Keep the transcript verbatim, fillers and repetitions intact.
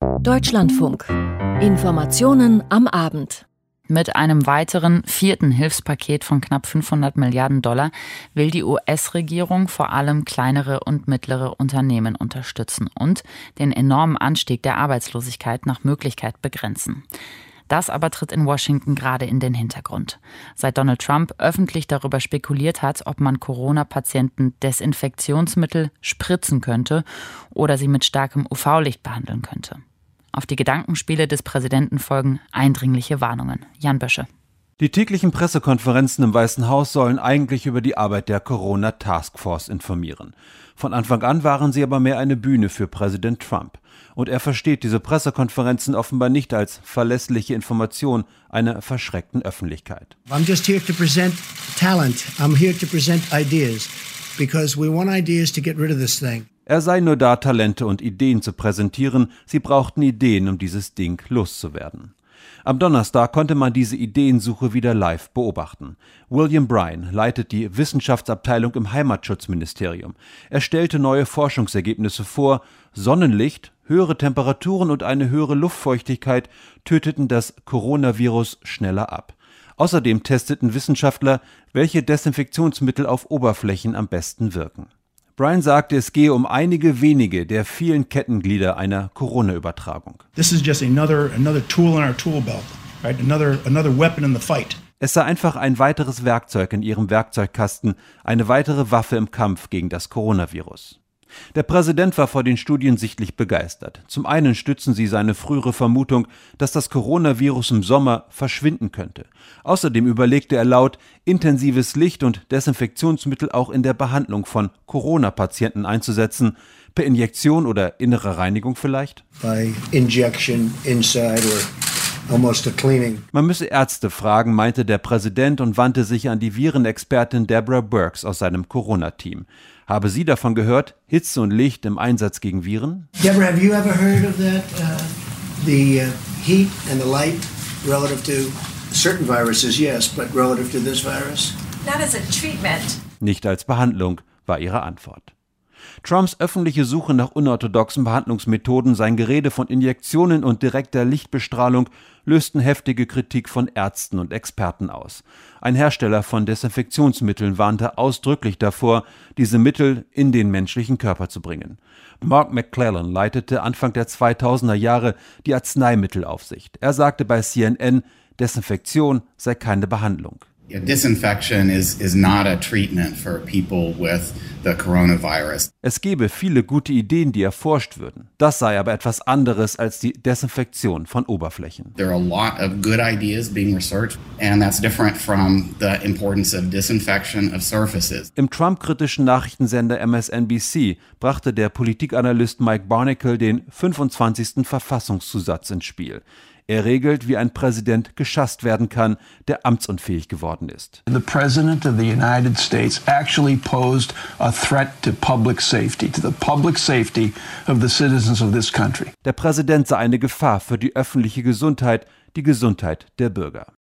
Deutschlandfunk. Informationen am Abend. Mit einem weiteren vierten Hilfspaket von knapp fünfhundert Milliarden Dollar will die U S-Regierung vor allem kleinere und mittlere Unternehmen unterstützen und den enormen Anstieg der Arbeitslosigkeit nach Möglichkeit begrenzen. Das aber tritt in Washington gerade in den Hintergrund. Seit Donald Trump öffentlich darüber spekuliert hat, ob man Corona-Patienten Desinfektionsmittel spritzen könnte oder sie mit starkem U V-Licht behandeln könnte. Auf die Gedankenspiele des Präsidenten folgen eindringliche Warnungen. Jan Bösche. Die täglichen Pressekonferenzen im Weißen Haus sollen eigentlich über die Arbeit der Corona-Taskforce informieren. Von Anfang an waren sie aber mehr eine Bühne für Präsident Trump. Und er versteht diese Pressekonferenzen offenbar nicht als verlässliche Information einer verschreckten Öffentlichkeit. I'm just here to present talent. I'm here to present ideas. Because we want ideas to get rid of this thing. Er sei nur da, Talente und Ideen zu präsentieren. Sie brauchten Ideen, um dieses Ding loszuwerden. Am Donnerstag konnte man diese Ideensuche wieder live beobachten. William Bryan leitet die Wissenschaftsabteilung im Heimatschutzministerium. Er stellte neue Forschungsergebnisse vor. Sonnenlicht, höhere Temperaturen und eine höhere Luftfeuchtigkeit töteten das Coronavirus schneller ab. Außerdem testeten Wissenschaftler, welche Desinfektionsmittel auf Oberflächen am besten wirken. Bryan sagte, es gehe um einige wenige der vielen Kettenglieder einer Corona-Übertragung. This is just another another tool in our tool belt, right? Another another weapon in the fight. Es sei einfach ein weiteres Werkzeug in ihrem Werkzeugkasten, eine weitere Waffe im Kampf gegen das Coronavirus. Der Präsident war vor den Studien sichtlich begeistert. Zum einen stützen sie seine frühere Vermutung, dass das Coronavirus im Sommer verschwinden könnte. Außerdem überlegte er laut, intensives Licht und Desinfektionsmittel auch in der Behandlung von Corona-Patienten einzusetzen. Per Injektion oder innere Reinigung vielleicht? By injection inside or almost a cleaning. Man müsse Ärzte fragen, meinte der Präsident und wandte sich an die Virenexpertin Deborah Birx aus seinem Corona-Team. Habe sie davon gehört, Hitze und Licht im Einsatz gegen Viren? Deborah, have you ever heard of that? Uh, the uh, heat and the light relative to certain viruses, yes, but relative to this virus? Not as a treatment. Nicht als Behandlung, war ihre Antwort. Trumps öffentliche Suche nach unorthodoxen Behandlungsmethoden, sein Gerede von Injektionen und direkter Lichtbestrahlung lösten heftige Kritik von Ärzten und Experten aus. Ein Hersteller von Desinfektionsmitteln warnte ausdrücklich davor, diese Mittel in den menschlichen Körper zu bringen. Mark McClellan leitete Anfang der zweitausender Jahre die Arzneimittelaufsicht. Er sagte bei C N N, Desinfektion sei keine Behandlung. Yeah, disinfection is, is not a treatment for people with the coronavirus. Es gebe viele gute Ideen, die erforscht würden. Das sei aber etwas anderes als die Desinfektion von Oberflächen. There are a lot of good ideas being researched, and that's different from the importance of disinfection of surfaces. Im Trump-kritischen Nachrichtensender M S N B C brachte der Politikanalyst Mike Barnicle den fünfundzwanzigsten Verfassungszusatz ins Spiel. Er regelt, wie ein Präsident geschasst werden kann, der amtsunfähig geworden ist. The President of the United States actually posed a threat to public safety, to the public safety of the citizens of this country. Der Präsident sei eine Gefahr für die öffentliche Gesundheit, die Gesundheit der Bürger.